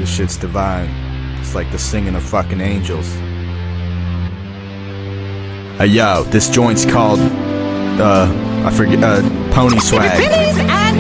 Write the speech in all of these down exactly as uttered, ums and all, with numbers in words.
This shit's divine. It's like the singing of fucking angels. Hey yo, this joint's called, uh, I forget, uh, Pony Swag. Ladies and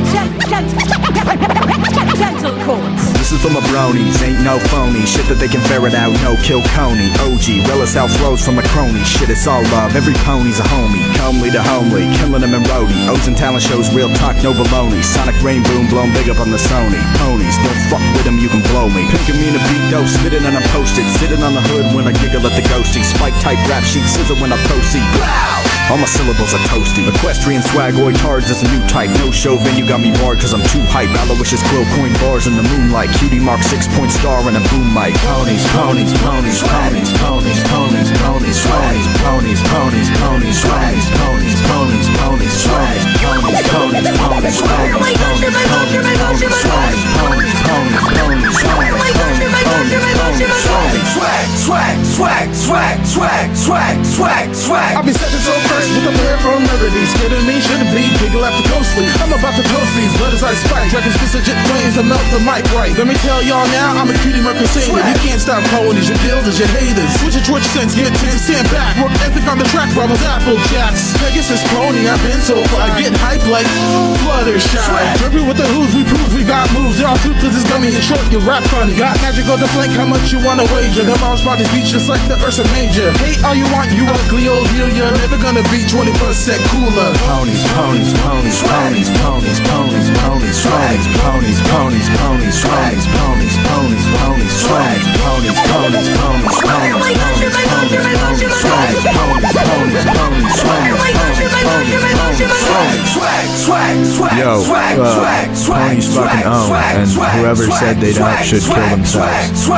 gentle chords. This is for my bronies, ain't no phony. Shit that they can ferret out, no kill Coney. O G, realest how flows from a crony. Shit, it's all love, every pony's a homie. Comely to homely, killing them in roadie. O's and talent shows, real talk, no baloney. Sonic rain boom, blown big up on the Sony. Ponies, don't fuck with them, you can blow me. Pinking me in a beat dope, spitting and I'm posted. Sitting on the hood when I giggle at the ghosty. Spike type rap sheet, scissor when I proceed. Blow! All my syllables are toasty. Equestrian swagoid cards is a new type. No show venue got me barred cause I'm too hype. Aloysius quill coin bars in the moonlight. Cutie mark six point star and a boom mic. Ponies, ponies, ponies, ponies, ponies, ponies, ponies, ponies, ponies, ponies, ponies, ponies, ponies, ponies, ponies, swag, ponies, ponies, ponies, ponies, ponies, ponies, ponies, swag, ponies, ponies, ponies, swag, ponies, ponies, ponies, swag, swag, swag, swag, swag, swag, swag, swag. I'll be setting so fresh with a pair from melodies. Kidding me, shouldn't be, giggle after ghostly. I'm about to toast these letters I spike. Dragon spits jet flames to melt the mic right. Let me tell y'all now, I'm a cutie mark crusader. You can't stop ponies, your guilders, your haters. Switch your Twitch sense, get to stand back. Work ethic on the track, brothers, Apple Jacks. Pegasus pony, I've been so far. I get hype like Fluttershy. Drippy with the hooves, we prove we got moves. Y'all toothless is gummy and short, you rap funny. Got magic on the flank, how much you wanna wager? Them all spot these beats just like the Ursa Major. Hate all you want, you ugly old heel, you're never gonna be twenty percent cooler. Ponies, ponies, ponies, ponies, ponies, ponies, ponies, swag, ponies, ponies, ponies, swag, ponies, ponies, ponies, swag, ponies, ponies, ponies, swag, ponies, ponies, ponies, swag, ponies, ponies, ponies, swag, ponies, ponies, ponies, swag, swag, swag, swag. Yo, uh, ponies fucking own, and whoever said they don't should kill themselves.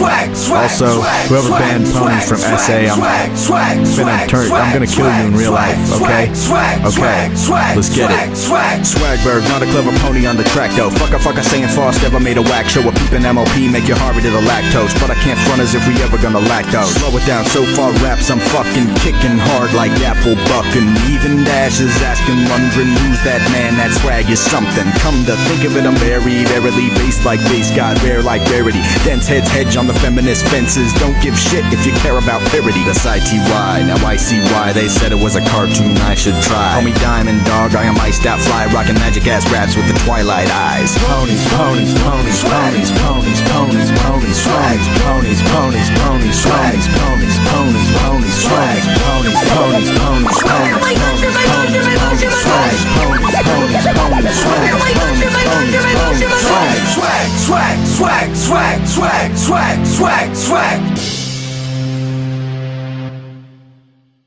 Also, whoever banned ponies from S A, I'm gonna turn, I'm gonna kill you in real life, okay? Okay, let's get it. Swagberg, not a clever pony on the track though. Fuck a fuck a saying Frost ever made a whack show. A peeping M O P make you hungry to the lactose. But I can't front as if we ever gonna lactose. Slow it down, so far raps I'm fucking kicking hard like apple bucking. Even Dash is asking, wondering who's that man. That swag is something. Come to think of it, I'm very, verily based like base god, rare like rarity. Dense heads hedge on the feminist fences. Don't give shit if you care about parody. That's I T Y, now I see why they said it was a cartoon I should try. Call me Diamond Dog, I am iced out fly, rocking magic ass raps with the twilight eyes. Ponies, ponies, ponies, ponies, ponies, ponies, ponies, swag, ponies, ponies, ponies, swag, ponies, ponies, ponies, swag, ponies, ponies, ponies, ponies, ponies, ponies, ponies, swag, ponies, ponies, ponies, swag, ponies, ponies, ponies, swag, swag, swag, swag, swag, swag, swag, swag, swag.